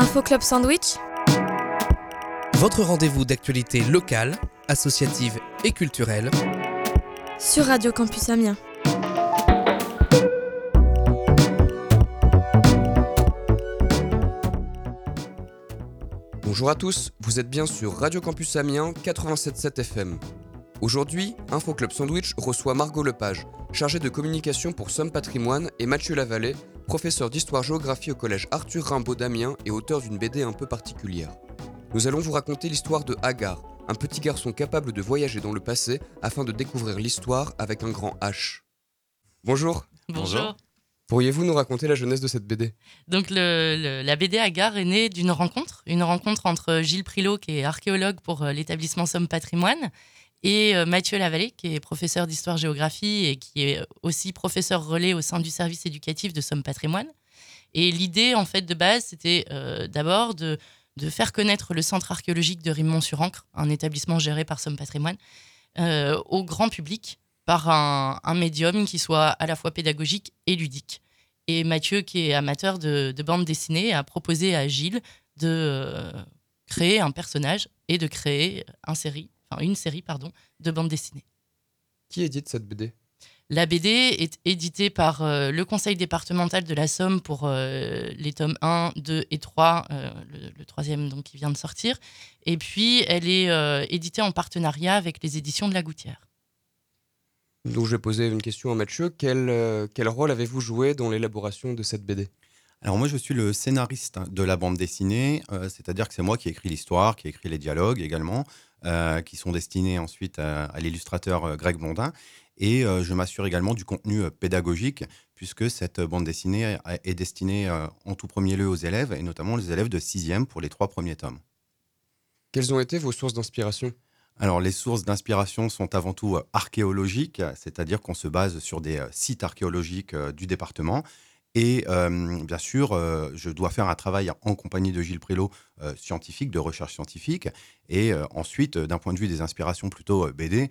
Info Club Sandwich, Votre rendez-vous d'actualité locale, associative et culturelle sur Radio Campus Amiens. Bonjour à tous, vous êtes bien sur Radio Campus Amiens 87.7 FM. Aujourd'hui, Info Club Sandwich reçoit Margot Lepage, chargée de communication pour Somme Patrimoine, et Mathieu Lavallée, professeur d'histoire-géographie au collège Arthur Rimbaud d'Amiens et auteur d'une BD un peu particulière. Nous allons vous raconter l'histoire de Agar, un petit garçon capable de voyager dans le passé afin de découvrir l'histoire avec un grand H. Bonjour. Bonjour. Pourriez-vous nous raconter la jeunesse de cette BD ? Donc la BD Agar est née d'une rencontre, entre Gilles Prilot, qui est archéologue pour l'établissement Somme Patrimoine, et Mathieu Lavallée, qui est professeur d'histoire-géographie et qui est aussi professeur relais au sein du service éducatif de Somme Patrimoine. Et l'idée, en fait, de base, c'était d'abord de faire connaître le centre archéologique de Rimont-sur-Ancre, un établissement géré par Somme Patrimoine, au grand public, par un médium qui soit à la fois pédagogique et ludique. Et Mathieu, qui est amateur de bande dessinée, a proposé à Gilles de créer un personnage et de créer une série de bandes dessinées. Qui édite cette BD ? La BD est éditée par le conseil départemental de la Somme pour les tomes 1, 2 et 3, le troisième donc, qui vient de sortir. Et puis, elle est éditée en partenariat avec les éditions de La Gouttière. Donc je vais poser une question à Mathieu. Quel rôle avez-vous joué dans l'élaboration de cette BD ? Alors moi, je suis le scénariste de la bande dessinée, c'est-à-dire que c'est moi qui ai écrit l'histoire, qui ai écrit les dialogues également, qui sont destinés ensuite à l'illustrateur Greg Blondin. Et je m'assure également du contenu pédagogique, puisque cette bande dessinée est destinée en tout premier lieu aux élèves, et notamment les élèves de 6e pour les 3 premiers tomes. Quelles ont été vos sources d'inspiration ? Alors, les sources d'inspiration sont avant tout archéologiques, c'est-à-dire qu'on se base sur des sites archéologiques du département. Et bien sûr, je dois faire un travail en compagnie de Gilles Prilot, scientifique, de recherche scientifique. Et ensuite, d'un point de vue des inspirations plutôt BD,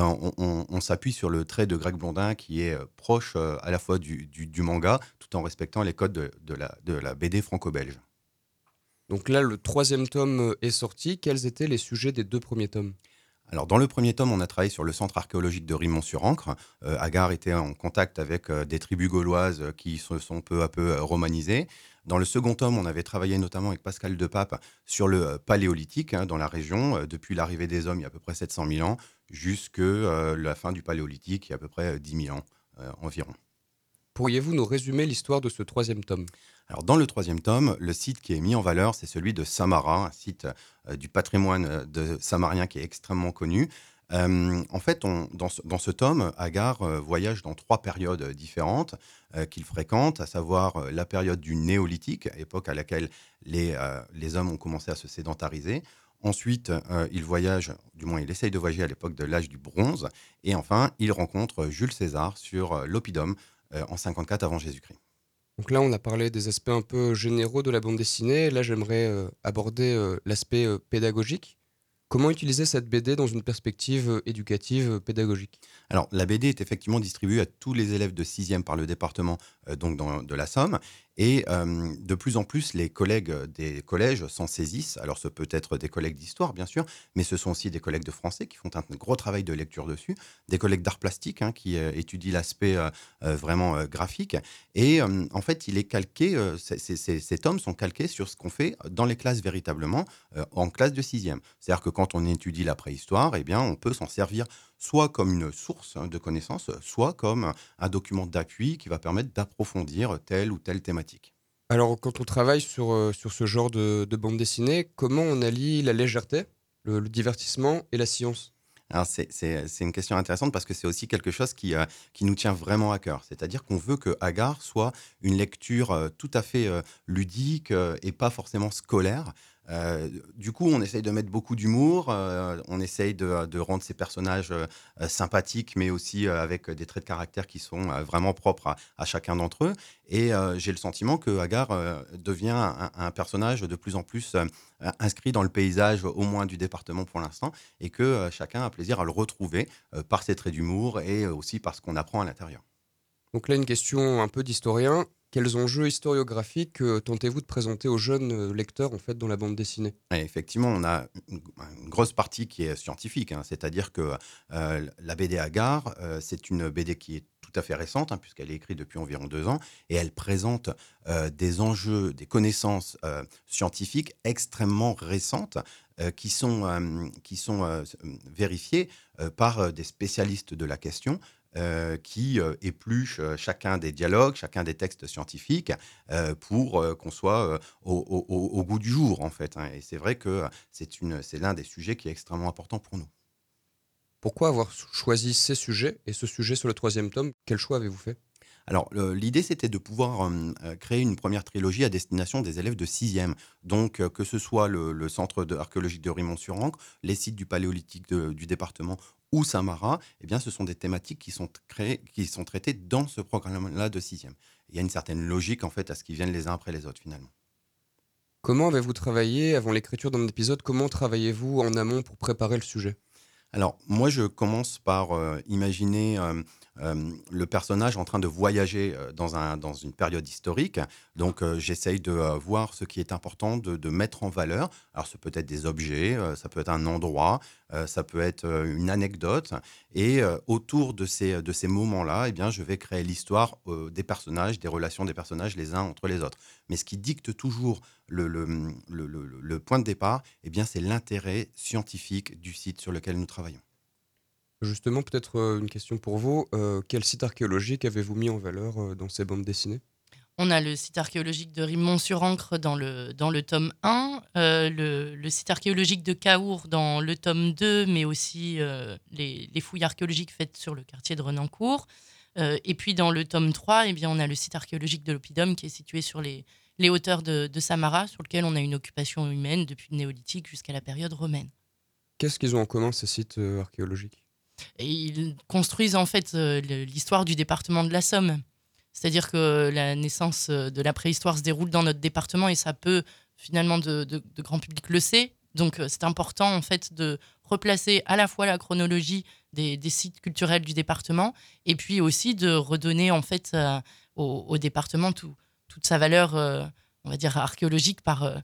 on s'appuie sur le trait de Greg Blondin qui est proche à la fois du manga, tout en respectant les codes de la BD franco-belge. Donc là, le 3e tome est sorti. Quels étaient les sujets des 2 premiers tomes ? Alors, dans le premier tome, on a travaillé sur le centre archéologique de Rimont-sur-Ancre. Agar était en contact avec des tribus gauloises qui se sont peu à peu romanisées. Dans le second tome, on avait travaillé notamment avec Pascal Depape sur le paléolithique dans la région, depuis l'arrivée des hommes il y a à peu près 700 000 ans, jusqu'à la fin du paléolithique il y a à peu près 10 000 ans environ. Pourriez-vous nous résumer l'histoire de ce 3e tome ? Alors, dans le 3e tome, le site qui est mis en valeur, c'est celui de Samara, un site du patrimoine samarien qui est extrêmement connu. En fait, dans ce tome, Agar voyage dans 3 périodes différentes qu'il fréquente, à savoir la période du néolithique, époque à laquelle les hommes ont commencé à se sédentariser. Ensuite, il voyage, du moins il essaye de voyager à l'époque de l'âge du bronze. Et enfin, il rencontre Jules César sur l'Oppidum en 54 avant Jésus-Christ. Donc là, on a parlé des aspects un peu généraux de la bande dessinée. Là, j'aimerais aborder l'aspect pédagogique. Comment utiliser cette BD dans une perspective éducative pédagogique ? Alors, la BD est effectivement distribuée à tous les élèves de 6e par le département de la Somme. Et de plus en plus, les collègues des collèges s'en saisissent. Alors, ce peut être des collègues d'histoire, bien sûr, mais ce sont aussi des collègues de français qui font un gros travail de lecture dessus, des collègues d'art plastique qui étudient l'aspect vraiment graphique. Et en fait, il est calqué, ces tomes sont calqués sur ce qu'on fait dans les classes véritablement, en classe de 6e. C'est-à-dire que quand on étudie la préhistoire, eh bien, on peut s'en servir soit comme une source de connaissances, soit comme un document d'appui qui va permettre d'approfondir telle ou telle thématique. Alors, quand on travaille sur ce genre de bande dessinée, comment on allie la légèreté, le divertissement et la science ? Alors, c'est une question intéressante parce que c'est aussi quelque chose qui nous tient vraiment à cœur. C'est-à-dire qu'on veut que Agar soit une lecture tout à fait ludique et pas forcément scolaire. Du coup, on essaye de mettre beaucoup d'humour, on essaye de rendre ces personnages sympathiques, mais aussi avec des traits de caractère qui sont vraiment propres à chacun d'entre eux. Et j'ai le sentiment que Agar devient un personnage de plus en plus inscrit dans le paysage, au moins du département pour l'instant, et que chacun a plaisir à le retrouver par ses traits d'humour et aussi par ce qu'on apprend à l'intérieur. Donc là, une question un peu d'historien. Quels enjeux historiographiques tentez-vous de présenter aux jeunes lecteurs en fait, dans la bande dessinée? Et effectivement, on a une grosse partie qui est scientifique, hein. C'est-à-dire que la BD Agar, c'est une BD qui est tout à fait récente, hein, puisqu'elle est écrite depuis environ 2 ans, et elle présente des enjeux, des connaissances scientifiques extrêmement récentes qui sont vérifiées par des spécialistes de la question. Qui épluchent chacun des dialogues, chacun des textes scientifiques pour qu'on soit au goût du jour, en fait, hein. Et c'est vrai que c'est l'un des sujets qui est extrêmement important pour nous. Pourquoi avoir choisi ces sujets et ce sujet sur le troisième tome? Quel choix avez-vous fait? Alors, l'idée, c'était de pouvoir créer une première trilogie à destination des élèves de 6e. Donc, que ce soit le centre archéologique de Rimont-sur-Ancre, les sites du Paléolithique du département ou Samara, eh bien, ce sont des thématiques qui sont traitées dans ce programme-là de 6e. Il y a une certaine logique, en fait, à ce qu'ils viennent les uns après les autres, finalement. Comment avez-vous travaillé avant l'écriture d'un épisode? Comment travaillez-vous en amont pour préparer le sujet? Alors, moi, je commence par imaginer le personnage en train de voyager dans une période historique. Donc, j'essaye de voir ce qui est important de mettre en valeur. Alors, ça peut être des objets, ça peut être un endroit, ça peut être une anecdote. Et autour de ces moments-là, eh bien, je vais créer l'histoire des personnages, des relations des personnages les uns entre les autres. Mais ce qui dicte toujours le point de départ, eh bien, c'est l'intérêt scientifique du site sur lequel nous travaillons. Justement, peut-être une question pour vous. Quel site archéologique avez-vous mis en valeur dans ces bandes dessinées? On a le site archéologique de Rimont-sur-Ancre dans le tome 1, le site archéologique de Caours dans le tome 2, mais aussi les fouilles archéologiques faites sur le quartier de Renancourt. Et puis dans le tome 3, eh bien, on a le site archéologique de l'Oppidum qui est situé sur les hauteurs de Samara, sur lequel on a une occupation humaine depuis le néolithique jusqu'à la période romaine. Qu'est-ce qu'ils ont en commun, ces sites archéologiques? Et ils construisent en fait l'histoire du département de la Somme. C'est-à-dire que la naissance de la préhistoire se déroule dans notre département et ça peut, finalement, de grand public le sait. Donc c'est important en fait de replacer à la fois la chronologie des sites culturels du département et puis aussi de redonner en fait au département toute sa valeur, on va dire, archéologique par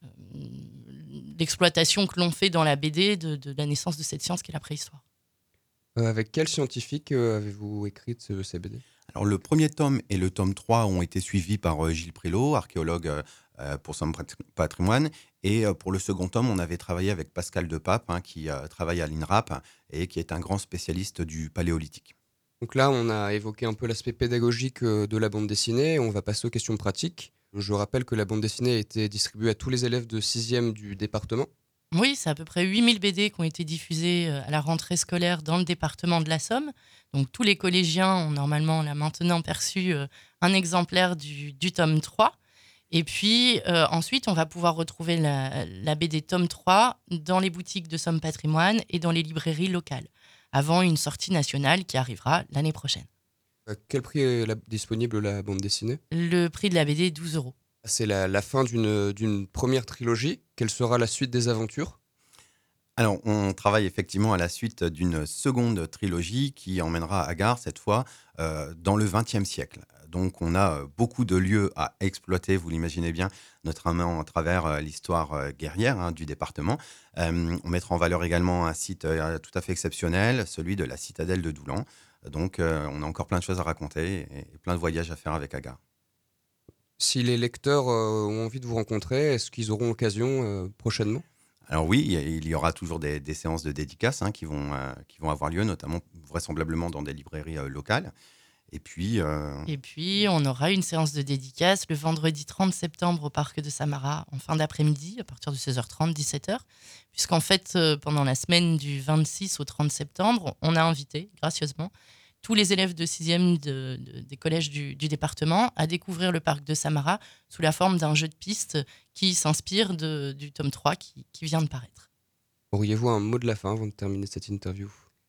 l'exploitation que l'on fait dans la BD de la naissance de cette science qu'est la préhistoire. Avec quel scientifique avez-vous écrit ces BD? Alors, le premier tome et le tome 3 ont été suivis par Gilles Prélot, archéologue pour son patrimoine. Et pour le second tome, on avait travaillé avec Pascal Depape, hein, qui travaille à l'INRAP et qui est un grand spécialiste du paléolithique. Donc là, on a évoqué un peu l'aspect pédagogique de la bande dessinée. On va passer aux questions pratiques. Je rappelle que la bande dessinée a été distribuée à tous les élèves de 6e du département. Oui, c'est à peu près 8000 BD qui ont été diffusés à la rentrée scolaire dans le département de la Somme. Donc tous les collégiens ont normalement là maintenant perçu un exemplaire du tome 3. Et puis ensuite, on va pouvoir retrouver la BD tome 3 dans les boutiques de Somme Patrimoine et dans les librairies locales, avant une sortie nationale qui arrivera l'année prochaine. À quel prix est disponible la bande dessinée? Le prix de la BD est 12 €. C'est la fin d'une première trilogie. Quelle sera la suite des aventures? Alors, on travaille effectivement à la suite d'une seconde trilogie qui emmènera Agar, cette fois, dans le XXe siècle. Donc, on a beaucoup de lieux à exploiter, vous l'imaginez bien, notamment à travers l'histoire guerrière, hein, du département. On mettra en valeur également un site tout à fait exceptionnel, celui de la citadelle de Doulan. Donc, on a encore plein de choses à raconter et plein de voyages à faire avec Agar. Si les lecteurs ont envie de vous rencontrer, est-ce qu'ils auront l'occasion prochainement? Alors oui, il y aura toujours des séances de dédicaces, hein, qui vont avoir lieu, notamment vraisemblablement dans des librairies locales. Et puis, Et puis, on aura une séance de dédicace le vendredi 30 septembre au parc de Samara, en fin d'après-midi, à partir de 16h30, 17h. Puisqu'en fait, pendant la semaine du 26 au 30 septembre, on a invité, gracieusement, tous les élèves de 6e des collèges du département à découvrir le parc de Samara sous la forme d'un jeu de piste qui s'inspire du tome 3 qui vient de paraître. Auriez-vous un mot de la fin avant de terminer cette interview?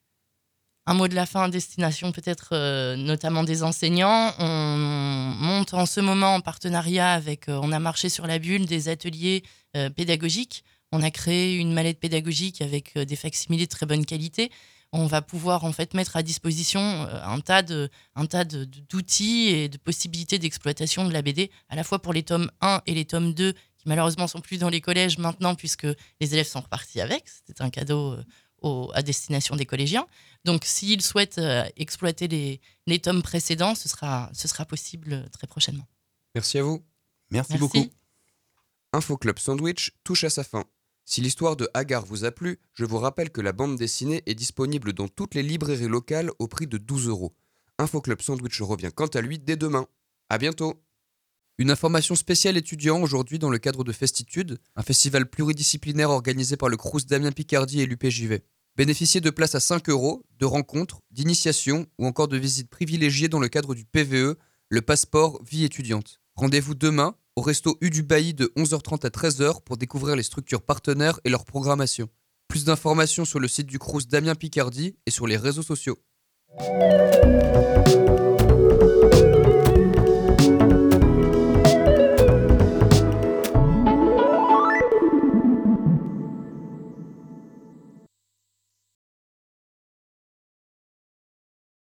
Un mot de la fin à destination peut-être notamment des enseignants. On monte en ce moment en partenariat avec On a marché sur la bulle, des ateliers pédagogiques. On a créé une mallette pédagogique avec des facsimilés de très bonne qualité. on va pouvoir en fait mettre à disposition un tas d'outils et de possibilités d'exploitation de la BD, à la fois pour les tomes 1 et les tomes 2, qui malheureusement sont plus dans les collèges maintenant, puisque les élèves sont repartis avec. C'était un cadeau à destination des collégiens. Donc, s'ils souhaitent exploiter les tomes précédents, ce sera possible très prochainement. Merci à vous. Merci beaucoup. Info Club Sandwich touche à sa fin. Si l'histoire de Agar vous a plu, je vous rappelle que la bande dessinée est disponible dans toutes les librairies locales au prix de 12 €. Info Club Sandwich revient quant à lui dès demain. À bientôt. Une information spéciale étudiant aujourd'hui dans le cadre de Festitudes, un festival pluridisciplinaire organisé par le Crous Damien Picardie et l'UPJV. Bénéficiez de places à 5 €, de rencontres, d'initiations ou encore de visites privilégiées dans le cadre du PVE, le passeport vie étudiante. Rendez-vous demain au resto U du Bailly de 11h30 à 13h pour découvrir les structures partenaires et leur programmation. Plus d'informations sur le site du Crous Damien Picardie et sur les réseaux sociaux.